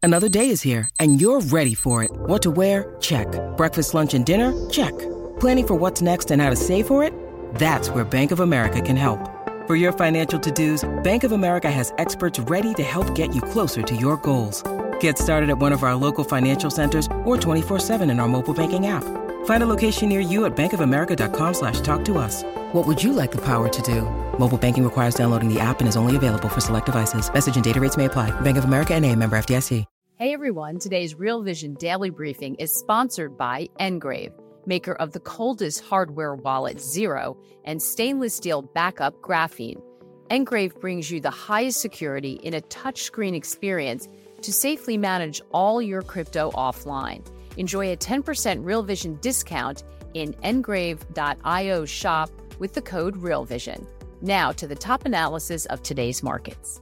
Another day is here, and you're ready for it. What to wear? Check. Breakfast, lunch, and dinner? Check. Planning for what's next and how to save for it? That's where Bank of America can help. For your financial to-dos, Bank of America has experts ready to help get you closer to your goals. Get started at one of our local financial centers or 24/7 in our mobile banking app. Find a location near you at bankofamerica.com/talktous. What would you like the power to do? Mobile banking requires downloading the app and is only available for select devices. Message and data rates may apply. Bank of America N.A., member FDIC. Hey everyone, today's Real Vision Daily Briefing is sponsored by Engrave, maker of the coldest hardware wallet, Zero, and stainless steel backup Graphene. Engrave brings you the highest security in a touchscreen experience to safely manage all your crypto offline. Enjoy a 10% Real Vision discount in engrave.io shop with the code RealVision. Now to the top analysis of today's markets.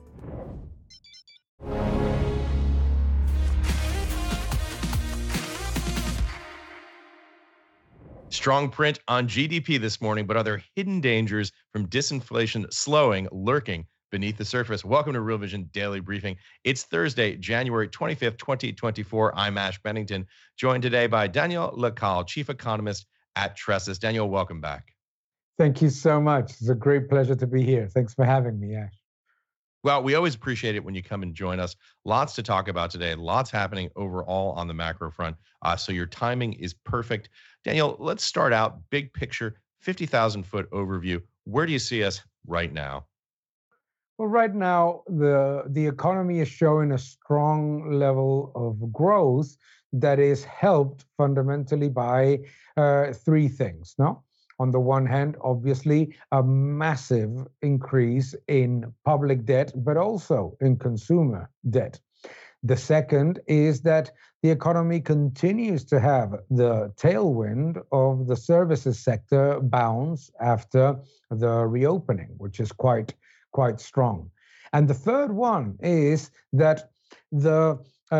Strong print on GDP this morning, but are there hidden dangers from disinflation slowing, lurking beneath the surface? Welcome to Real Vision Daily Briefing. It's Thursday, January 25th, 2024. I'm Ash Bennington, joined today by Daniel Lacalle, Chief Economist at Tressis. Daniel, welcome back. Thank you so much. It's a great pleasure to be here. Thanks for having me, Ash. Well, we always appreciate it when you come and join us. Lots to talk about today. Lots happening overall on the macro front. So your timing is perfect. Daniel, let's start out big picture, 50,000-foot overview. Where do you see us right now? Well, right now, the economy is showing a strong level of growth that is helped fundamentally by three things, no? On the one hand, obviously, a massive increase in public debt, but also in consumer debt. The second is that the economy continues to have the tailwind of the services sector bounce after the reopening, which is quite strong. And the third one is that the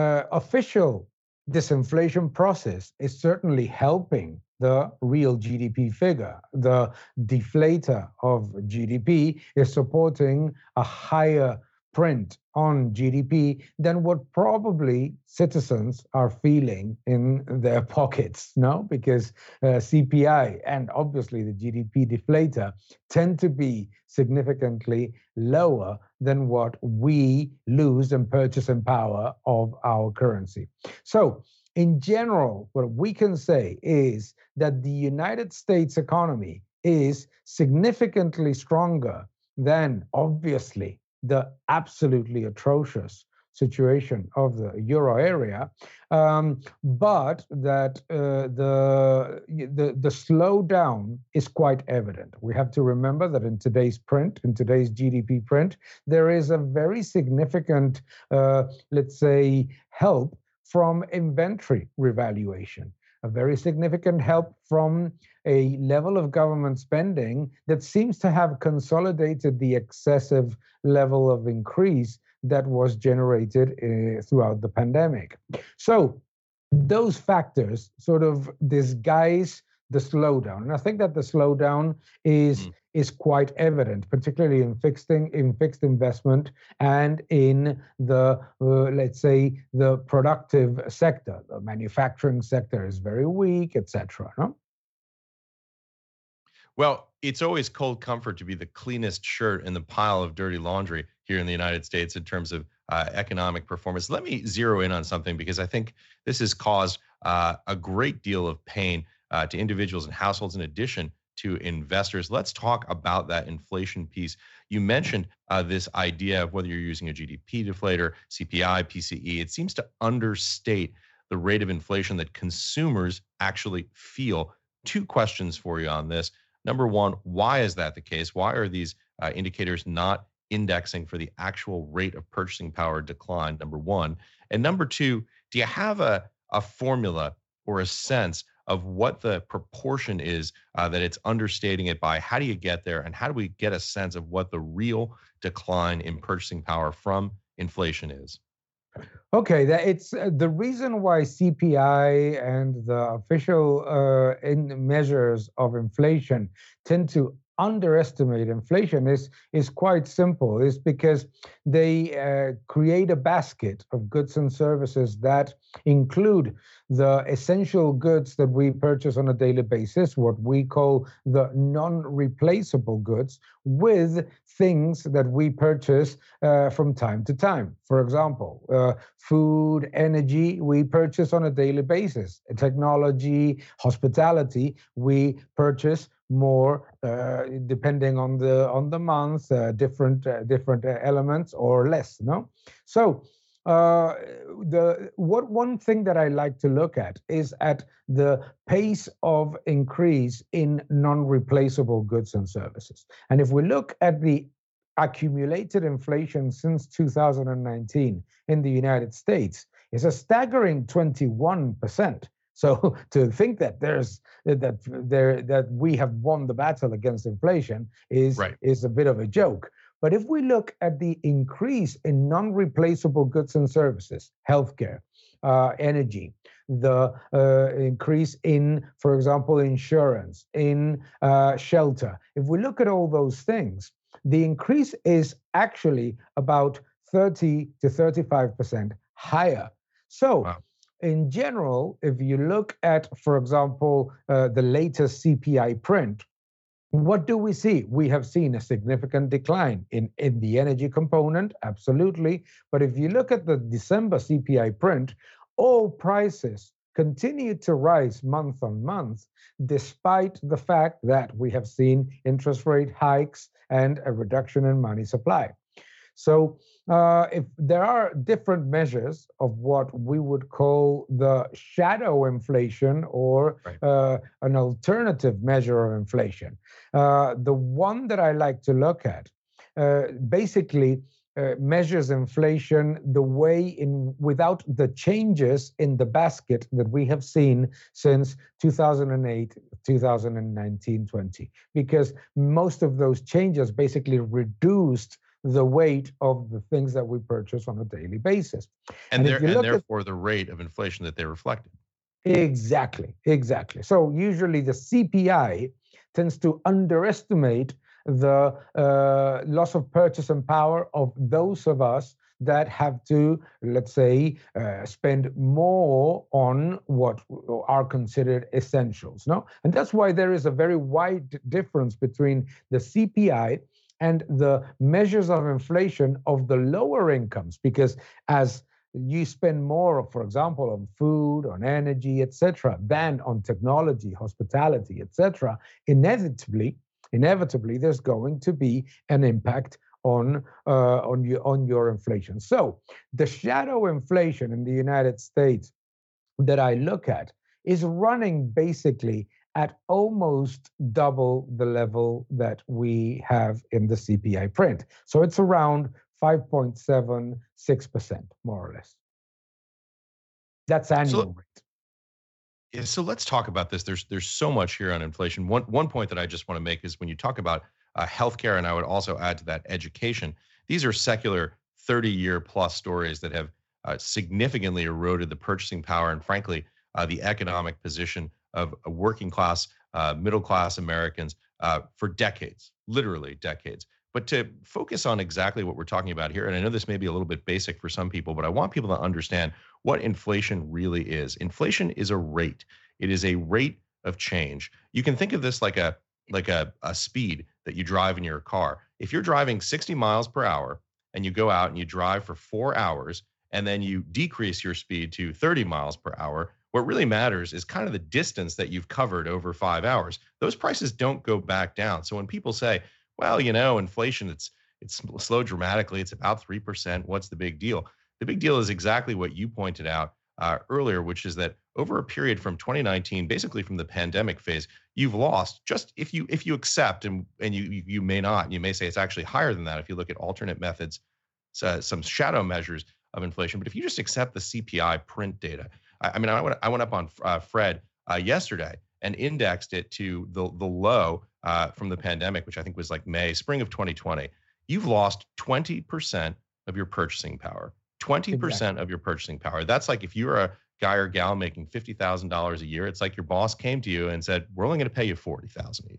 official disinflation process is certainly helping the real GDP figure. The deflator of GDP is supporting a higher print on GDP than what probably citizens are feeling in their pockets, no? Because CPI and obviously the GDP deflator tend to be significantly lower than what we lose in purchasing power of our currency. So in general, what we can say is that the United States economy is significantly stronger than, obviously, the absolutely atrocious situation of the euro area, but that the slowdown is quite evident. We have to remember that in today's GDP print, there is a very significant, let's say, help from inventory revaluation, a very significant help from a level of government spending that seems to have consolidated the excessive level of increase that was generated throughout the pandemic. So those factors sort of disguise the slowdown. And I think that the slowdown is quite evident, particularly in fixed investment and in the, let's say, the productive sector. The manufacturing sector is very weak, etc. No? Well, it's always cold comfort to be the cleanest shirt in the pile of dirty laundry here in the United States in terms of economic performance. Let me zero in on something because I think this has caused a great deal of pain to individuals and households in addition to investors. Let's talk about that inflation piece. You mentioned this idea of whether you're using a GDP deflator, CPI, PCE. It seems to understate the rate of inflation that consumers actually feel. Two questions for you on this. Number one, why is that the case? Why are these indicators not indexing for the actual rate of purchasing power decline? Number one. And number two, do you have a formula or a sense of what the proportion is that it's understating it by? How do you get there? And how do we get a sense of what the real decline in purchasing power from inflation is? Okay, it's the reason why CPI and the official measures of inflation tend to underestimate inflation is quite simple. It's because they create a basket of goods and services that include the essential goods that we purchase on a daily basis, what we call the non-replaceable goods, with things that we purchase from time to time. For example, food, energy, we purchase on a daily basis. Technology, hospitality, we purchase more depending on the month, different elements, or less. No, so one thing that I like to look at is at the pace of increase in non-replaceable goods and services. And if we look at the accumulated inflation since 2019 in the United States, it's a staggering 21%. So to think that that we have won the battle against inflation is a bit of a joke. But if we look at the increase in non-replaceable goods and services, healthcare, energy, the increase in, for example, insurance, in shelter, if we look at all those things, the increase is actually about 30 to 35% higher. So. Wow. In general, if you look at, for example, the latest CPI print, what do we see? We have seen a significant decline in the energy component, absolutely. But if you look at the December CPI print, all prices continue to rise month on month, despite the fact that we have seen interest rate hikes and a reduction in money supply. So if there are different measures of what we would call the shadow inflation or an alternative measure of inflation, the one that I like to look at basically measures inflation the way without the changes in the basket that we have seen since 2008, 2019, 20, because most of those changes basically reduced the weight of the things that we purchase on a daily basis. And therefore the rate of inflation that they reflected. Exactly. So usually the CPI tends to underestimate the loss of purchasing power of those of us that have to, let's say, spend more on what are considered essentials. No? And that's why there is a very wide difference between the CPI and the measures of inflation of the lower incomes, because as you spend more, for example, on food, on energy, etc., than on technology, hospitality, etc., inevitably, there's going to be an impact on your inflation. So the shadow inflation in the United States that I look at is running basically at almost double the level that we have in the CPI print. So it's around 5.76%, more or less. That's annual rate. Yeah, so let's talk about this. There's so much here on inflation. One point that I just want to make is when you talk about healthcare, and I would also add to that education, these are secular 30-year plus stories that have significantly eroded the purchasing power and, frankly, the economic position of a working class, middle class Americans for decades, literally decades. But to focus on exactly what we're talking about here, and I know this may be a little bit basic for some people, but I want people to understand what inflation really is. Inflation is a rate. It is a rate of change. You can think of this like a speed that you drive in your car. If you're driving 60 miles per hour and you go out and you drive for 4 hours and then you decrease your speed to 30 miles per hour, what really matters is kind of the distance that you've covered over 5 hours. Those prices don't go back down. So when people say, well, inflation, it's slowed dramatically, it's about 3%, what's the big deal? The big deal is exactly what you pointed out earlier, which is that over a period from 2019, basically from the pandemic phase, you've lost, just if you accept, and you may not, you may say it's actually higher than that if you look at alternate methods, some shadow measures of inflation. But if you just accept the CPI print data, I went up on Fred yesterday and indexed it to the low from the pandemic, which I think was like spring of 2020. You've lost 20% of your purchasing power. 20% of your purchasing power. That's like if you're a guy or gal making $50,000 a year, it's like your boss came to you and said, we're only going to pay you $40,000 a year.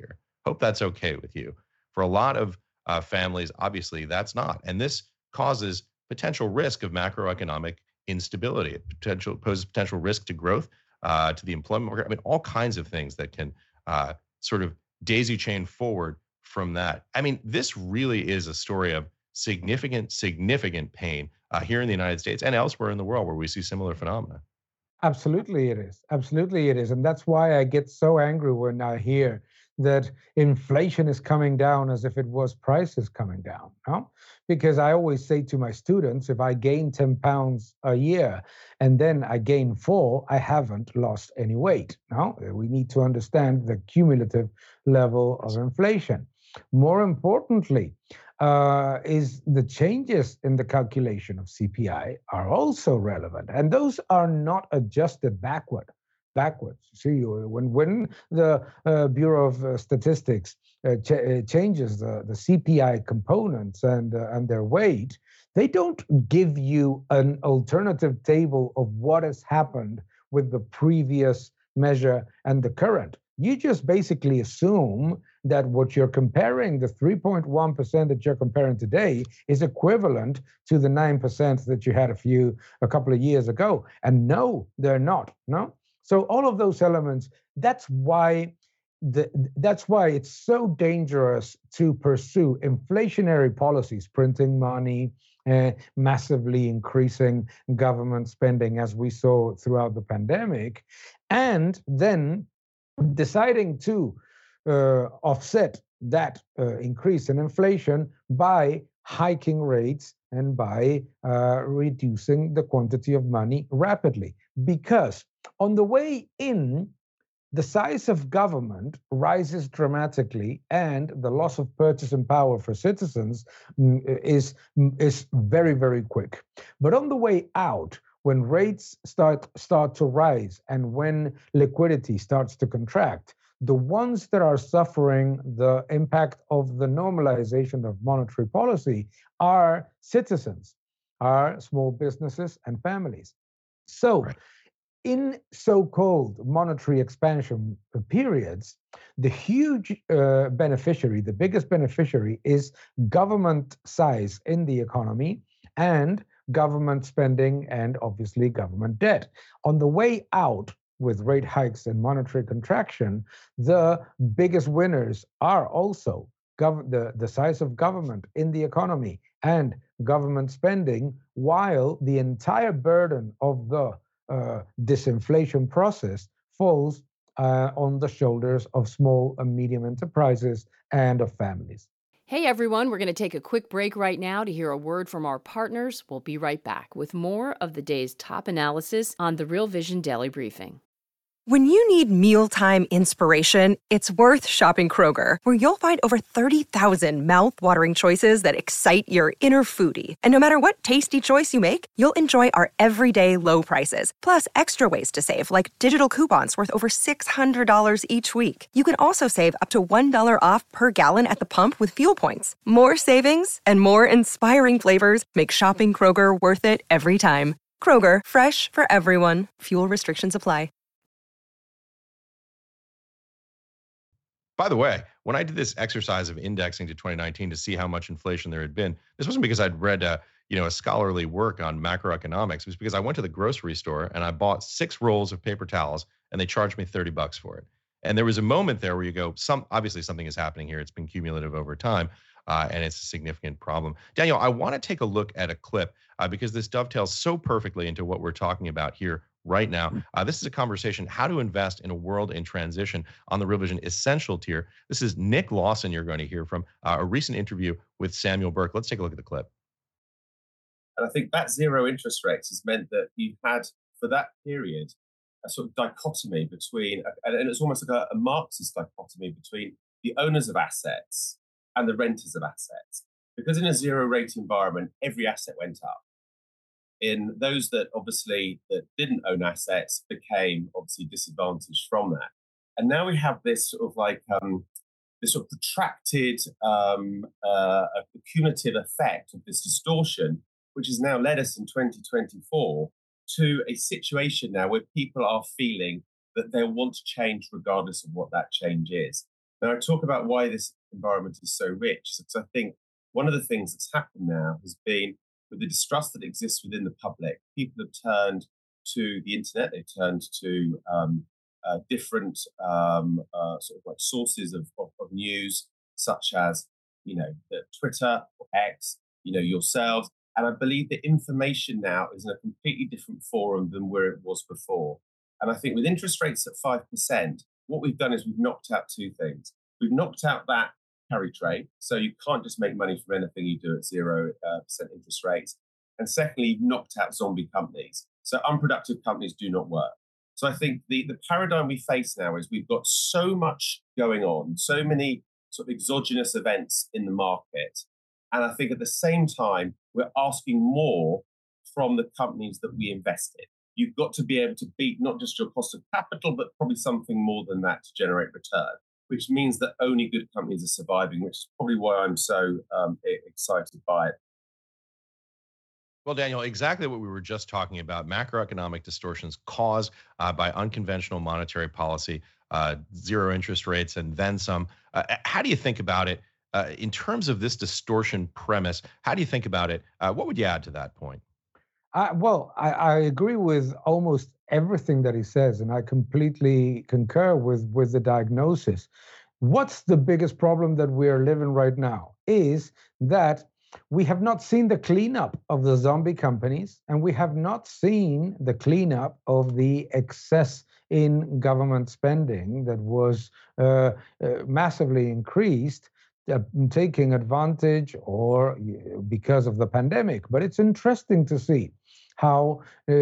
Hope that's okay with you. For a lot of families, obviously, that's not. And this causes potential risk of macroeconomic instability. It poses potential risk to growth, to the employment market. I mean, all kinds of things that can sort of daisy chain forward from that. I mean, this really is a story of significant pain here in the United States and elsewhere in the world where we see similar phenomena. Absolutely, it is. Absolutely, it is. And that's why I get so angry when I hear that inflation is coming down as if it was prices coming down. No? Because I always say to my students, if I gain 10 pounds a year and then I gain 4, I haven't lost any weight. No? We need to understand the cumulative level of inflation. More importantly, is the changes in the calculation of CPI are also relevant, and those are not adjusted backwards. See, when the Bureau of Statistics changes the CPI components and their weight, they don't give you an alternative table of what has happened with the previous measure and the current. You just basically assume that what you're comparing, the 3.1% that you're comparing today, is equivalent to the 9% that you had a couple of years ago. And no, they're not. No. So all of those elements, that's why it's so dangerous to pursue inflationary policies, printing money, massively increasing government spending, as we saw throughout the pandemic, and then deciding to offset that increase in inflation by hiking rates and by reducing the quantity of money rapidly. Because on the way in, the size of government rises dramatically, and the loss of purchasing power for citizens is very, very quick. But on the way out, when rates start to rise and when liquidity starts to contract, the ones that are suffering the impact of the normalization of monetary policy are citizens, are small businesses and families. So in so-called monetary expansion periods, the huge beneficiary, the biggest beneficiary, is government size in the economy and government spending and obviously government debt. On the way out, with rate hikes and monetary contraction, the biggest winners are also the size of government in the economy and government spending, while the entire burden of the disinflation process falls on the shoulders of small and medium enterprises and of families. Hey everyone, we're going to take a quick break right now to hear a word from our partners. We'll be right back with more of the day's top analysis on the Real Vision Daily Briefing. When you need mealtime inspiration, it's worth shopping Kroger, where you'll find over 30,000 mouth-watering choices that excite your inner foodie. And no matter what tasty choice you make, you'll enjoy our everyday low prices, plus extra ways to save, like digital coupons worth over $600 each week. You can also save up to $1 off per gallon at the pump with fuel points. More savings and more inspiring flavors make shopping Kroger worth it every time. Kroger, fresh for everyone. Fuel restrictions apply. By the way, when I did this exercise of indexing to 2019 to see how much inflation there had been, this wasn't because I'd read a scholarly work on macroeconomics. It was because I went to the grocery store and I bought 6 rolls of paper towels and they charged me $30 for it. And there was a moment there where you go, obviously something is happening here. It's been cumulative over time, and it's a significant problem. Daniel, I want to take a look at a clip because this dovetails so perfectly into what we're talking about here right now. This is a conversation, how to invest in a world in transition, on the Real Vision Essential tier. This is Nick Lawson you're going to hear from, a recent interview with Samuel Burke. Let's take a look at the clip. And I think that zero interest rates has meant that you had, for that period, a sort of dichotomy between, and it's almost like a Marxist dichotomy between the owners of assets and the renters of assets. Because in a zero rate environment, every asset went up. In those that didn't own assets became obviously disadvantaged from that. And now we have this sort of this sort of protracted cumulative effect of this distortion, which has now led us in 2024 to a situation now where people are feeling that they'll want to change regardless of what that change is. Now, I talk about why this environment is so rich, because I think one of the things that's happened now has been with the distrust that exists within the public, people have turned to the internet, they've turned to different sort of like sources of news, such as, the Twitter or X, yourselves. And I believe the information now is in a completely different forum than where it was before. And I think with interest rates at 5%, what we've done is we've knocked out two things. We've knocked out that carry trade. So you can't just make money from anything you do at 0% interest rates. And secondly, you've knocked out zombie companies. So unproductive companies do not work. So I think the paradigm we face now is we've got so much going on, so many sort of exogenous events in the market. And I think at the same time, we're asking more from the companies that we invest in. You've got to be able to beat not just your cost of capital, but probably something more than that to generate return, which means that only good companies are surviving, which is probably why I'm so excited by it. Well, Daniel, exactly what we were just talking about, macroeconomic distortions caused by unconventional monetary policy, zero interest rates, and then some. How do you think about it in terms of this distortion premise? How do you think about it? What would you add to that point? I agree with almost everything that he says, and I completely concur with the diagnosis. What's the biggest problem that we are living right now is that we have not seen the cleanup of the zombie companies, and we have not seen the cleanup of the excess in government spending that was massively increased, taking advantage or because of the pandemic. But it's interesting to see how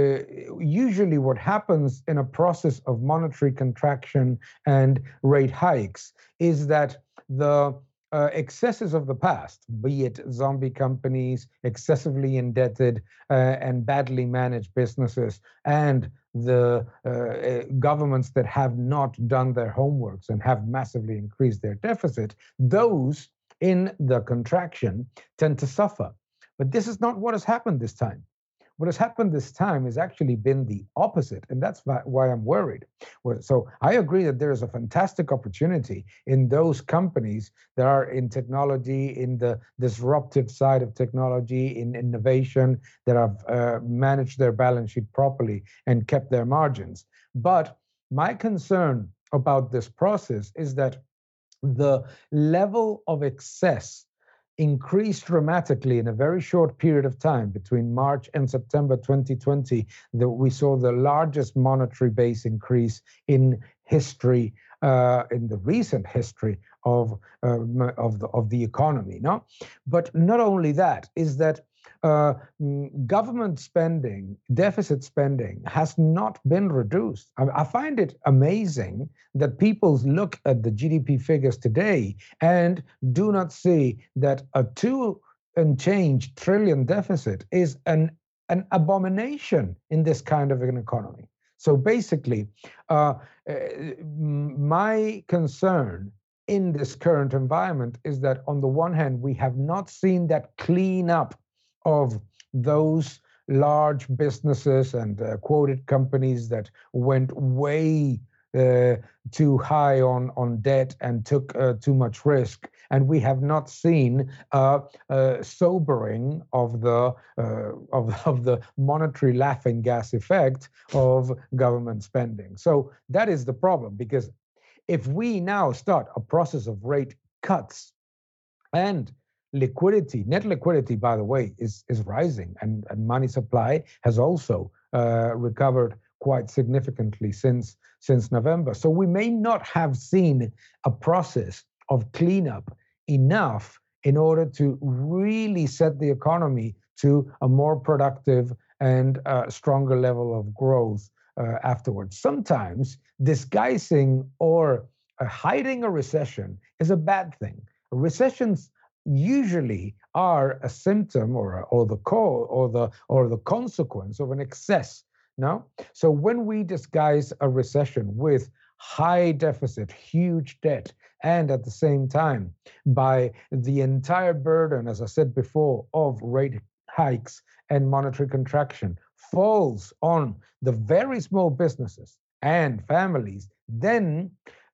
usually what happens in a process of monetary contraction and rate hikes is that the excesses of the past, be it zombie companies, excessively indebted and badly managed businesses, and the governments that have not done their homeworks and have massively increased their deficit, those in the contraction tend to suffer. But this is not what has happened this time. What has happened this time has actually been the opposite, and that's why I'm worried. So I agree that there is a fantastic opportunity in those companies that are in technology, in the disruptive side of technology, in innovation, that have managed their balance sheet properly and kept their margins. But my concern about this process is that the level of excess increased dramatically in a very short period of time between March and September 2020. That we saw the largest monetary base increase in history, in the recent history of the economy. No, but not only that is that government spending, deficit spending, has not been reduced. I find it amazing that people look at the GDP figures today and do not see that a 2 and change trillion deficit is an abomination in this kind of an economy. So basically, my concern in this current environment is that on the one hand, we have not seen that cleanup of those large businesses and quoted companies that went way too high on debt and took too much risk, and we have not seen sobering of the monetary laughing gas effect of government spending. So that is the problem, because if we now start a process of rate cuts and liquidity, net liquidity, by the way, is rising, and money supply has also recovered quite significantly since November. So we may not have seen a process of cleanup enough in order to really set the economy to a more productive and stronger level of growth afterwards. Sometimes disguising or hiding a recession is a bad thing. Recessions usually are a symptom or the consequence of an excess. No? So when we disguise a recession with high deficit, huge debt, and at the same time by the entire burden, as I said before, of rate hikes and monetary contraction falls on the very small businesses and families, then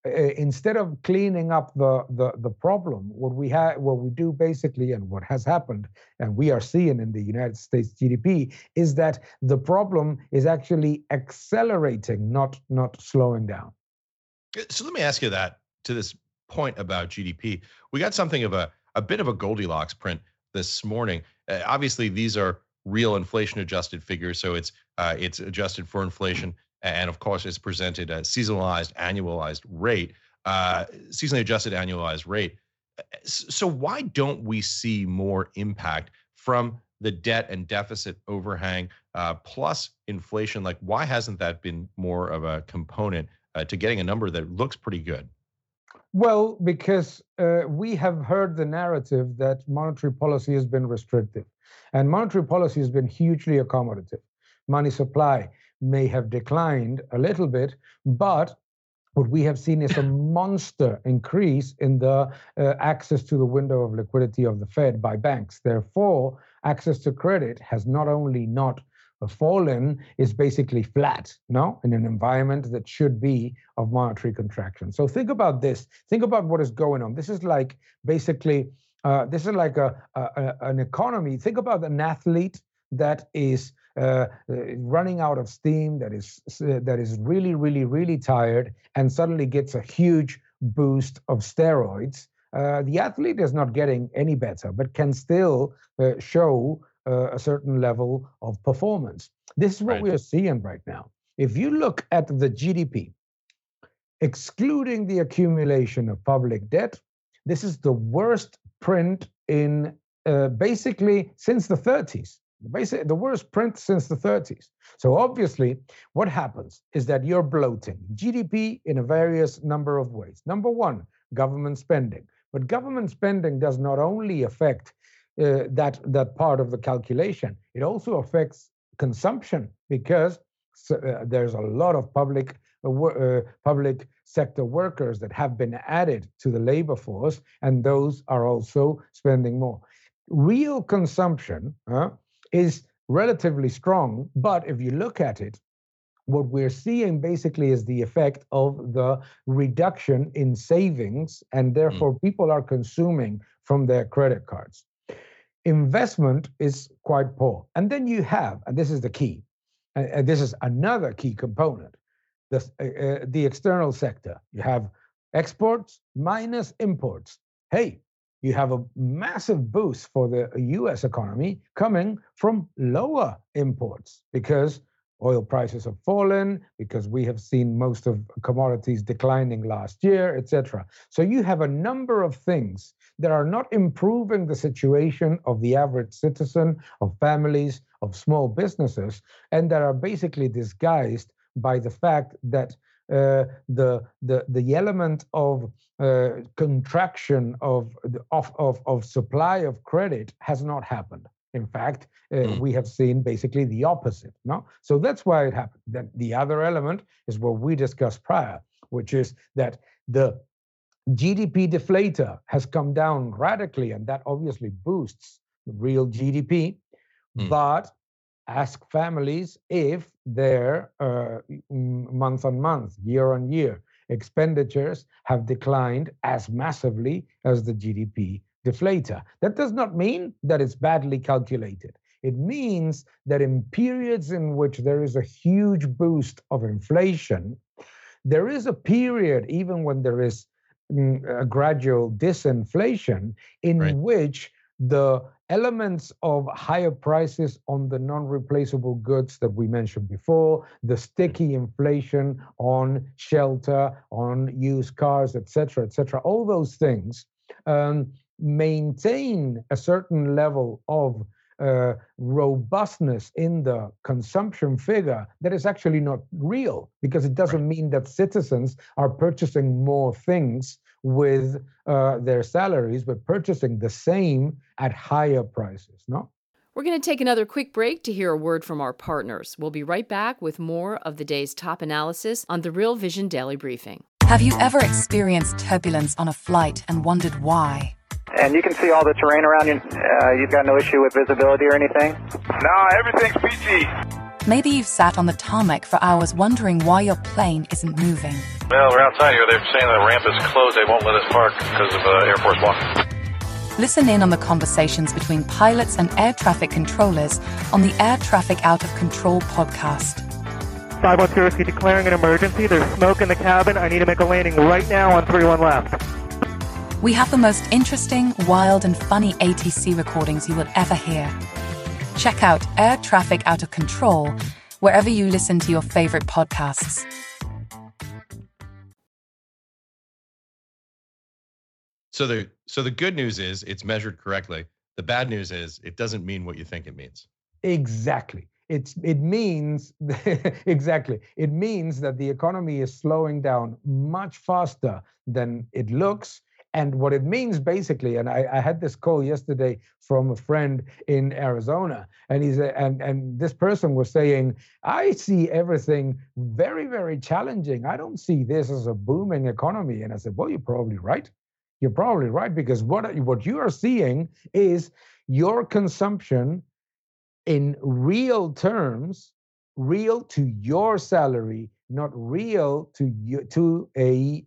instead of cleaning up the problem, what we do basically, and what has happened, and we are seeing in the United States GDP, is that the problem is actually accelerating, not slowing down. So let me ask you that, to this point about GDP. We got something of a bit of a Goldilocks print this morning. Obviously, these are real inflation adjusted figures, so it's adjusted for inflation, and of course, it's presented a seasonalized annualized rate, seasonally adjusted annualized rate. So why don't we see more impact from the debt and deficit overhang plus inflation? Like, why hasn't that been more of a component to getting a number that looks pretty good? Well, because we have heard the narrative that monetary policy has been restrictive, and monetary policy has been hugely accommodative. Money supply may have declined a little bit, but what we have seen is a monster increase in the access to the window of liquidity of the Fed by banks. Therefore, access to credit has not only not fallen, is basically flat, no, in an environment that should be of monetary contraction. So think about this. Think about what is going on. This is like basically, this is like an economy. Think about an athlete that is running out of steam, that is really, really, really tired, and suddenly gets a huge boost of steroids. The athlete is not getting any better, but can still show a certain level of performance. This is what we are seeing right now. If you look at the GDP, excluding the accumulation of public debt, this is the worst print in basically since the 30s. Basically, the worst print since the 30s. So obviously, what happens is that you're bloating GDP in a various number of ways. Number one, government spending. But government spending does not only affect that part of the calculation, it also affects consumption, because there's a lot of public sector workers that have been added to the labor force, and those are also spending more. Real consumption is relatively strong, but if you look at it, what we're seeing basically is the effect of the reduction in savings, and therefore people are consuming from their credit cards. Investment is quite poor. And then you have, and this is the key, and this is another key component, the external sector. You have exports minus imports. Hey, you have a massive boost for the US economy coming from lower imports, because oil prices have fallen, because we have seen most of commodities declining last year, etc. So you have a number of things that are not improving the situation of the average citizen, of families, of small businesses, and that are basically disguised by the fact that the element of contraction of supply of credit has not happened. In fact, we have seen basically the opposite. No, so that's why it happened. Then the other element is what we discussed prior, which is that the GDP deflator has come down radically, and that obviously boosts the real GDP. But ask families if their month on month, year on year expenditures have declined as massively as the GDP deflator. That does not mean that it's badly calculated. It means that in periods in which there is a huge boost of inflation, there is a period, even when there is a gradual disinflation, in which the elements of higher prices on the non-replaceable goods that we mentioned before, the sticky inflation on shelter, on used cars, etc., all those things maintain a certain level of robustness in the consumption figure that is actually not real, because it doesn't mean that citizens are purchasing more things with their salaries, but purchasing the same at higher prices, no? We're going to take another quick break to hear a word from our partners. We'll be right back with more of the day's top analysis on the Real Vision Daily Briefing. Have you ever experienced turbulence on a flight and wondered why? And you can see all the terrain around you. You've got no issue with visibility or anything? No, everything's peachy. Maybe you've sat on the tarmac for hours wondering why your plane isn't moving. Well, we're outside here. They're saying the ramp is closed. They won't let us park because of Air Force One. Listen in on the conversations between pilots and air traffic controllers on the Air Traffic Out of Control podcast. 510 Whiskey declaring an emergency. There's smoke in the cabin. I need to make a landing right now on 31 left. We have the most interesting, wild, and funny ATC recordings you will ever hear. Check out Air Traffic Out of Control wherever you listen to your favorite podcasts. So the good news is it's measured correctly. The bad news is it doesn't mean what you think it means. Exactly. It means exactly. It means that the economy is slowing down much faster than it looks. And what it means basically, and I had this call yesterday from a friend in Arizona, and he's and this person was saying, I see everything very, very challenging. I don't see this as a booming economy. And I said, well, you're probably right. You're probably right, because what you are seeing is your consumption in real terms, real to your salary, not real to a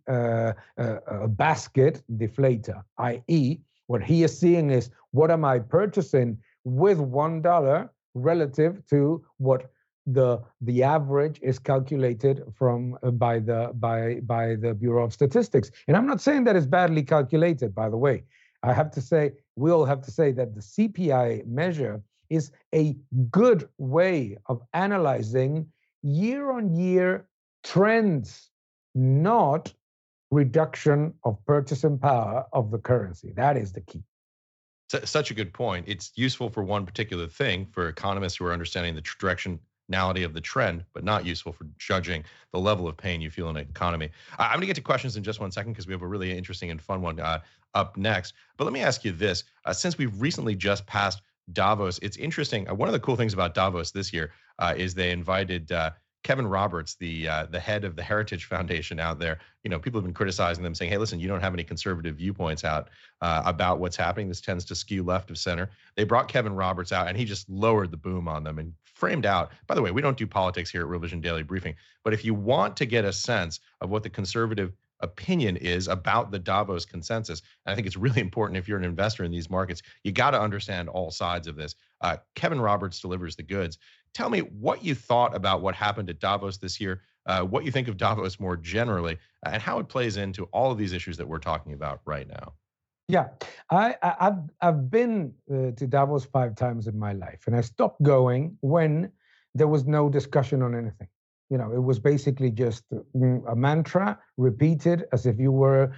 basket deflator, i.e., what he is seeing is what am I purchasing with $1 relative to what the average is calculated from by the Bureau of Statistics. And I'm not saying that it's badly calculated, by the way. We'll have to say that the CPI measure is a good way of analyzing year-on-year trends, not reduction of purchasing power of the currency. That is the key. Such a good point. It's useful for one particular thing for economists who are understanding the directionality of the trend, but not useful for judging the level of pain you feel in an economy. I'm going to get to questions in just 1 second because we have a really interesting and fun one up next. But let me ask you this. Since we've recently just passed Davos, it's interesting. One of the cool things about Davos this year is they invited Kevin Roberts, the head of the Heritage Foundation out there. You know, people have been criticizing them, saying, hey, listen, you don't have any conservative viewpoints out about what's happening. This tends to skew left of center. They brought Kevin Roberts out, and he just lowered the boom on them and framed out. By the way, we don't do politics here at Real Vision Daily Briefing, but if you want to get a sense of what the conservative opinion is about the Davos consensus, and I think it's really important if you're an investor in these markets, you got to understand all sides of this. Kevin Roberts delivers the goods. Tell me what you thought about what happened at Davos this year, what you think of Davos more generally, and how it plays into all of these issues that we're talking about right now. Yeah, I've been to Davos 5 times in my life, and I stopped going when there was no discussion on anything. You know, it was basically just a mantra repeated as if you were,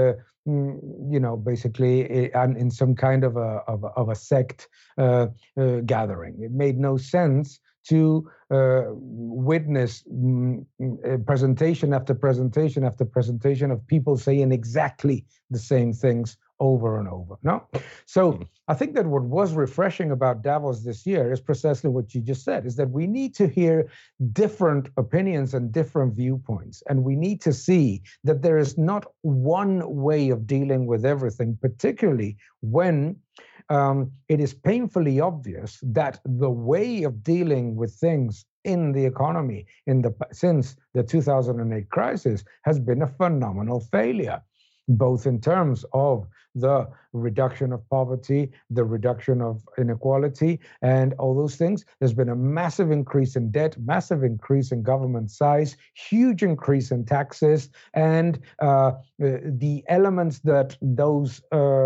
basically in some kind of a sect gathering. It made no sense to witness presentation after presentation after presentation of people saying exactly the same things over and over. No? So I think that what was refreshing about Davos this year is precisely what you just said, is that we need to hear different opinions and different viewpoints. And we need to see that there is not one way of dealing with everything, particularly when it is painfully obvious that the way of dealing with things in the economy since the 2008 crisis has been a phenomenal failure, both in terms of the reduction of poverty, the reduction of inequality, and all those things. There's been a massive increase in debt, massive increase in government size, huge increase in taxes, and the elements that those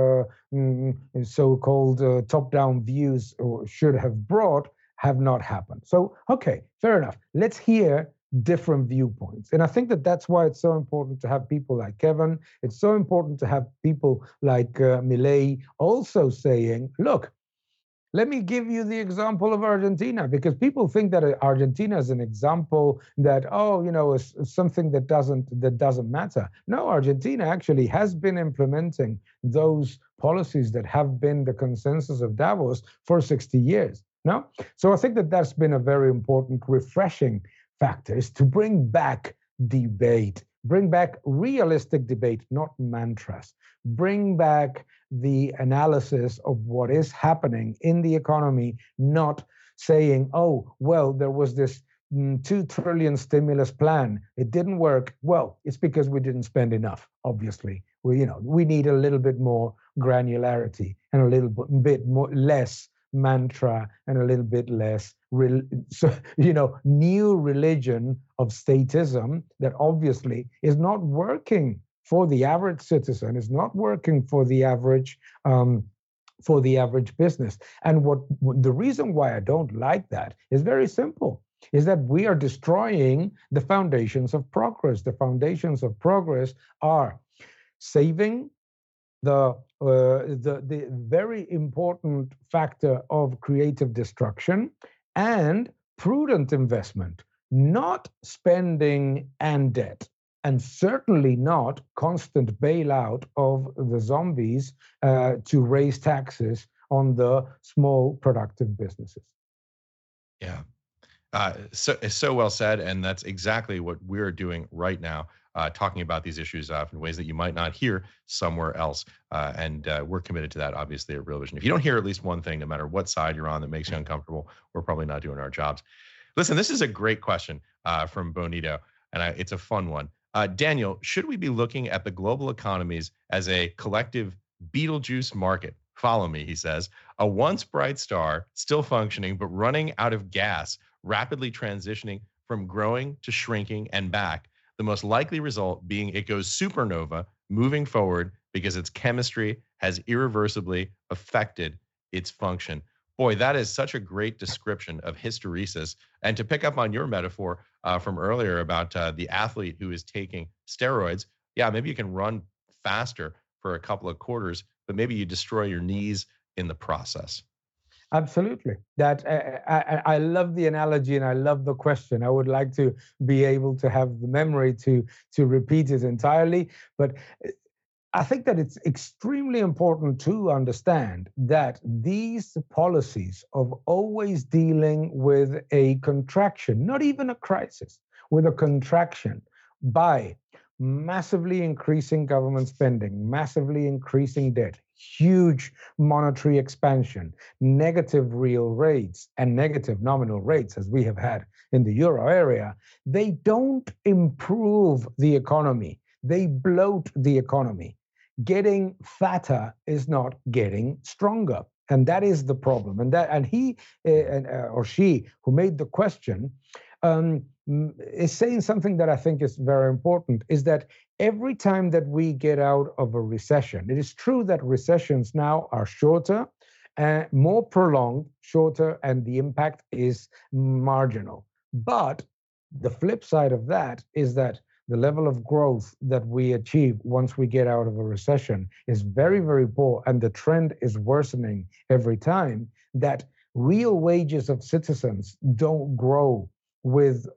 so-called top-down views should have brought have not happened. So, okay, fair enough. Let's hear different viewpoints. And I think that that's why it's so important to have people like Kevin. It's so important to have people like Milei also saying, look, let me give you the example of Argentina, because people think that Argentina is an example that, is something that doesn't matter. No, Argentina actually has been implementing those policies that have been the consensus of Davos for 60 years. No? So I think that that's been a very important, refreshing factor, is to bring back debate, bring back realistic debate, not mantras, bring back the analysis of what is happening in the economy, not saying, oh, well, there was this 2 trillion stimulus plan. It didn't work. Well, it's because we didn't spend enough, obviously. We need a little bit more granularity and a little bit more less mantra and a little bit less new religion of statism that obviously is not working for the average citizen, is not working for the average business. And the reason why I don't like that is very simple, is that we are destroying the foundations of progress. The foundations of progress are saving the very important factor of creative destruction and prudent investment, not spending and debt, and certainly not constant bailout of the zombies to raise taxes on the small productive businesses. Yeah. So well said. And that's exactly what we're doing right now, talking about these issues in ways that you might not hear somewhere else. And we're committed to that, obviously, at Real Vision. If you don't hear at least one thing, no matter what side you're on that makes you uncomfortable, we're probably not doing our jobs. Listen, this is a great question from Bonito, and it's a fun one. Daniel, should we be looking at the global economies as a collective Beetlejuice market? Follow me, he says. A once bright star, still functioning, but running out of gas, rapidly transitioning from growing to shrinking and back. The most likely result being it goes supernova, moving forward because its chemistry has irreversibly affected its function. Boy, that is such a great description of hysteresis. And to pick up on your metaphor from earlier about the athlete who is taking steroids, yeah, maybe you can run faster for a couple of quarters, but maybe you destroy your knees in the process. Absolutely. That I love the analogy and I love the question. I would like to be able to have the memory to repeat it entirely, but I think that it's extremely important to understand that these policies of always dealing with a contraction, not even a crisis, with a contraction by massively increasing government spending, massively increasing debt, huge monetary expansion, negative real rates and negative nominal rates, as we have had in the euro area, they don't improve the economy. They bloat the economy. Getting fatter is not getting stronger. And that is the problem. And he or she who made the question is saying something that I think is very important, is that every time that we get out of a recession, it is true that recessions now are shorter, more prolonged, shorter, and the impact is marginal. But the flip side of that is that the level of growth that we achieve once we get out of a recession is very, very poor, and the trend is worsening every time, that real wages of citizens don't grow with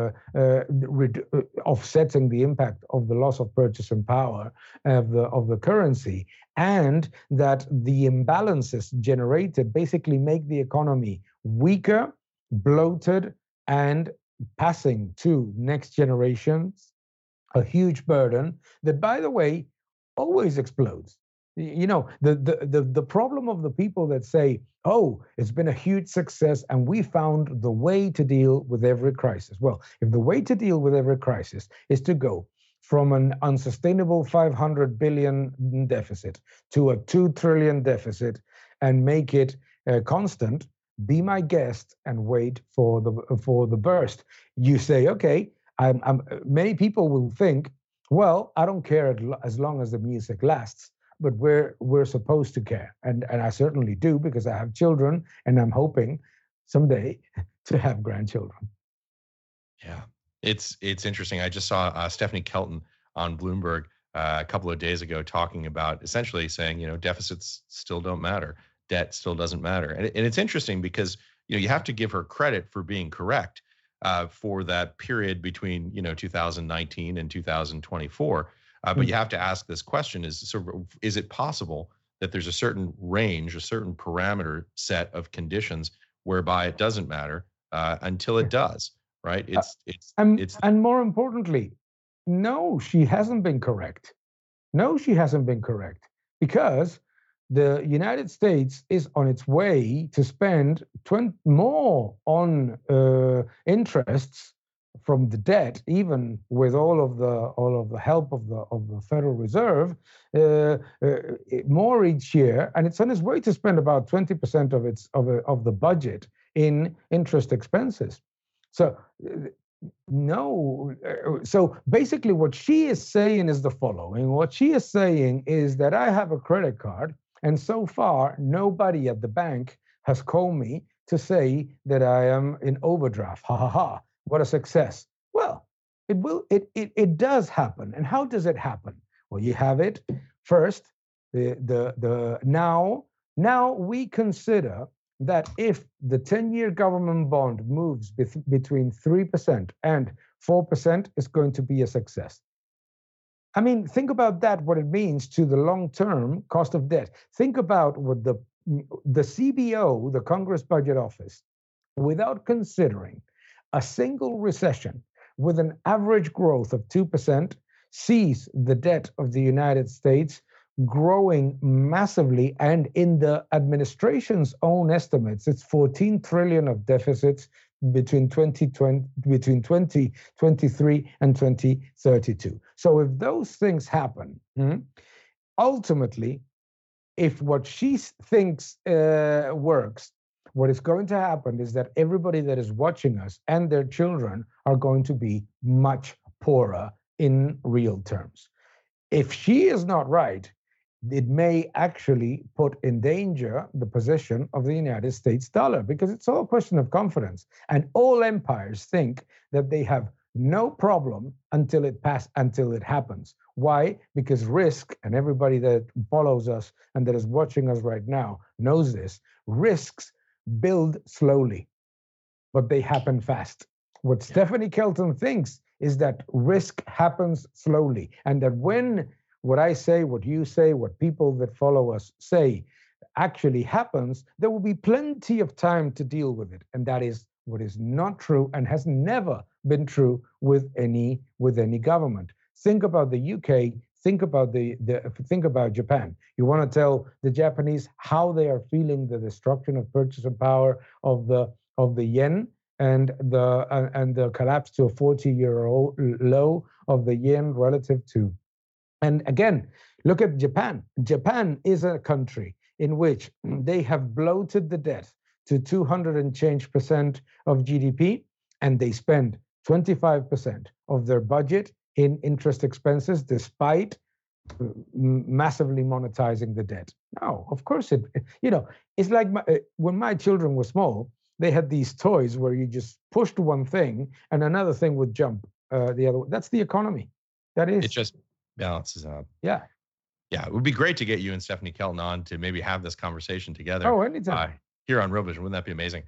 offsetting the impact of the loss of purchasing power of the currency, and that the imbalances generated basically make the economy weaker, bloated, and passing to next generations a huge burden that, by the way, always explodes. The problem of the people that say, oh, it's been a huge success and we found the way to deal with every crisis. Well, if the way to deal with every crisis is to go from an unsustainable 500 billion deficit to a 2 trillion deficit and make it constant, be my guest and wait for the burst. You say, okay, many people will think, well, I don't care as long as the music lasts, but we're supposed to care. And I certainly do, because I have children and I'm hoping someday to have grandchildren. Yeah, it's interesting. I just saw Stephanie Kelton on Bloomberg a couple of days ago talking about essentially saying, deficits still don't matter. Debt still doesn't matter. And it's interesting because, you have to give her credit for being correct for that period between, 2019 and 2024. But you have to ask this question: is it possible that there's a certain range, a certain parameter set of conditions whereby it doesn't matter until it does, right? And more importantly, no, she hasn't been correct. No, she hasn't been correct, because the United States is on its way to spend more on interests from the debt, even with all of the help of the Federal Reserve, more each year, and it's on its way to spend about 20% of the budget in interest expenses. So. So basically what she is saying is the following. What she is saying is that I have a credit card, and so far nobody at the bank has called me to say that I am in overdraft. Ha ha ha. What a success. Well, it does happen. And how does it happen? Well, you have it first, now we consider that if the 10-year government bond moves between 3% and 4%, it's going to be a success. I mean, think about that, what it means to the long-term cost of debt. Think about what the CBO, the Congress Budget Office, without considering a single recession with an average growth of 2%, sees the debt of the United States growing massively, and in the administration's own estimates, it's 14 trillion of deficits between 2023 and 2032. So if those things happen, ultimately, if what she thinks works, what is going to happen is that everybody that is watching us and their children are going to be much poorer in real terms. If she is not right, it may actually put in danger the position of the United States dollar, because it's all a question of confidence. And all empires think that they have no problem until it happens. Why? Because risk, and everybody that follows us and that is watching us right now knows this, risks build slowly, but they happen fast. What Stephanie Kelton thinks is that risk happens slowly, and that when what I say, what you say, what people that follow us say actually happens, there will be plenty of time to deal with it. And that is what is not true and has never been true with any government. Think about the UK, think about think about Japan. You want to tell the Japanese how they are feeling the destruction of purchasing power of the yen and the collapse to a 40-year low of the yen relative to. And again, look at Japan. Japan is a country in which they have bloated the debt to 200 and change % of GDP, and they spend 25% of their budget in interest expenses, despite massively monetizing the debt. No, of course it's like when my children were small, they had these toys where you just pushed one thing and another thing would jump the other way. That's the economy. That is. It just balances out. Yeah. Yeah. It would be great to get you and Stephanie Kelton on to maybe have this conversation together. Oh, anytime. Here on Real Vision. Wouldn't that be amazing?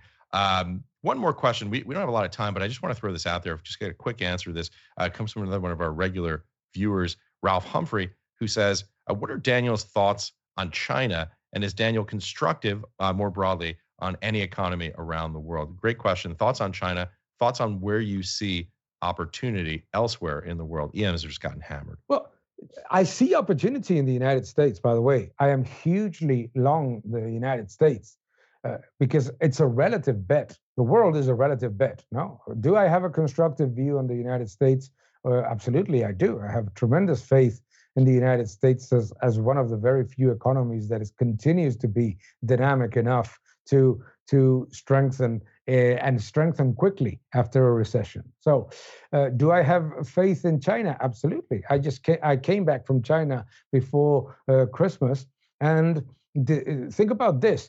One more question. We don't have a lot of time, but I just want to throw this out there. Just get a quick answer to this. It comes from another one of our regular viewers, Ralph Humphrey, who says, what are Daniel's thoughts on China? And is Daniel constructive more broadly on any economy around the world? Great question. Thoughts on China, thoughts on where you see opportunity elsewhere in the world. EMs have just gotten hammered. Well, I see opportunity in the United States, by the way. I am hugely long the United States because it's a relative bet. The world is a relative bet. No. Do I have a constructive view on the United States? Absolutely, I do. I have tremendous faith in the United States as one of the very few economies that continues to be dynamic enough to strengthen and strengthen quickly after a recession. So do I have faith in China? Absolutely. I came back from China before Christmas, and think about this.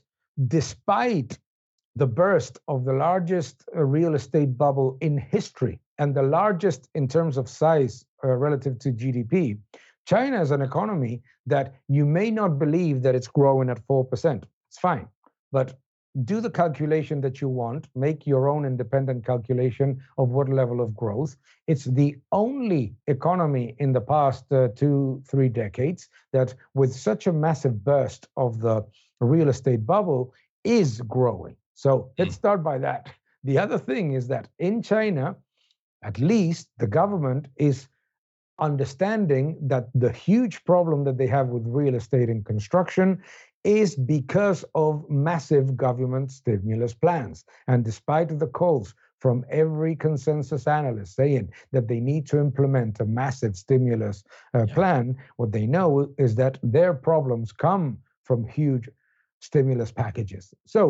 Despite the burst of the largest real estate bubble in history and the largest in terms of size relative to GDP, China is an economy that you may not believe that it's growing at 4%. It's fine, but do the calculation that you want, make your own independent calculation of what level of growth. It's the only economy in the past 2-3 decades that with such a massive burst of the real estate bubble is growing. So let's start by that. The other thing is that in China, at least the government is understanding that the huge problem that they have with real estate and construction is because of massive government stimulus plans. And despite the calls from every consensus analyst saying that they need to implement a massive stimulus plan, what they know is that their problems come from huge stimulus packages. So,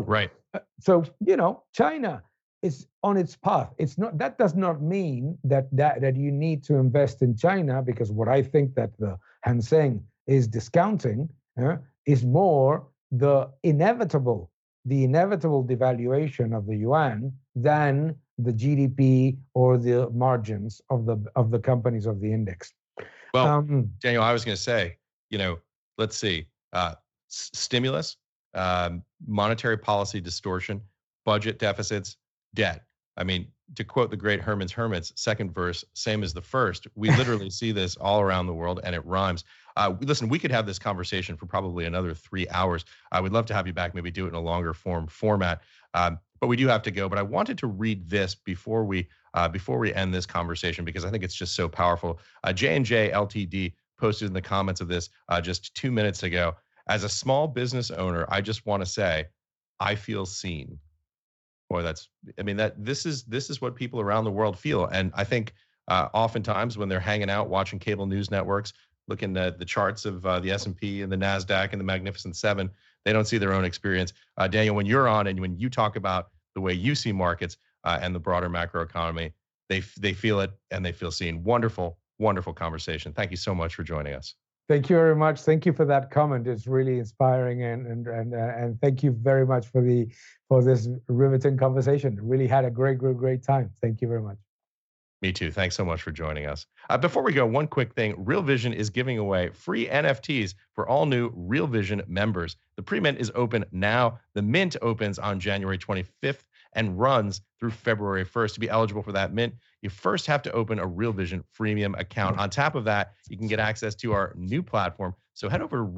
China is on its path. It's not. That does not mean that you need to invest in China, because what I think that the Hang Seng is discounting is more the inevitable devaluation of the yuan than the GDP or the margins of the companies of the index. Well, Daniel, I was going to say, let's see, stimulus, monetary policy distortion, budget deficits, debt. I mean, to quote the great Herman's Hermits, second verse, same as the first. We literally see this all around the world, and it rhymes. Listen, we could have this conversation for probably another 3 hours. I would love to have you back, maybe do it in a longer format. But we do have to go. But I wanted to read this before we end this conversation, because I think it's just so powerful. J&J Ltd posted in the comments of this just 2 minutes ago. As a small business owner, I just want to say, I feel seen. Boy, this is what people around the world feel. And I think oftentimes when they're hanging out, watching cable news networks, looking at the charts of the S&P and the NASDAQ and the Magnificent Seven, they don't see their own experience. Daniel, when you're on and when you talk about the way you see markets and the broader macroeconomy, they feel it and they feel seen. Wonderful, wonderful conversation. Thank you so much for joining us. Thank you very much. Thank you for that comment. It's really inspiring, and thank you very much for this riveting conversation. Really had a great time. Thank you very much. Me too. Thanks so much for joining us. Before we go, one quick thing. Real Vision is giving away free NFTs for all new Real Vision members. The pre-mint is open now. The mint opens on January 25th and runs through February 1st. To be eligible for that mint, you first have to open a Real Vision freemium account. On top of that, you can get access to our new platform. So head over to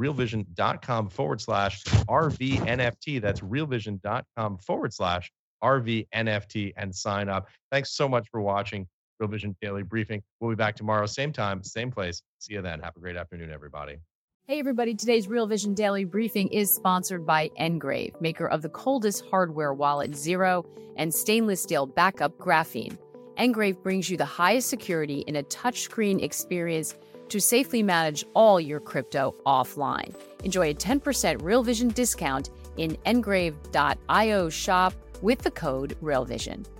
realvision.com/RVNFT. That's realvision.com/RVNFT and sign up. Thanks so much for watching Real Vision Daily Briefing. We'll be back tomorrow, same time, same place. See you then. Have a great afternoon, everybody. Hey, everybody. Today's Real Vision Daily Briefing is sponsored by Ngrave, maker of the coldest hardware wallet, Zero, and stainless steel backup graphene. Ngrave brings you the highest security in a touchscreen experience to safely manage all your crypto offline. Enjoy a 10% Real Vision discount in ngrave.io shop with the code RealVision.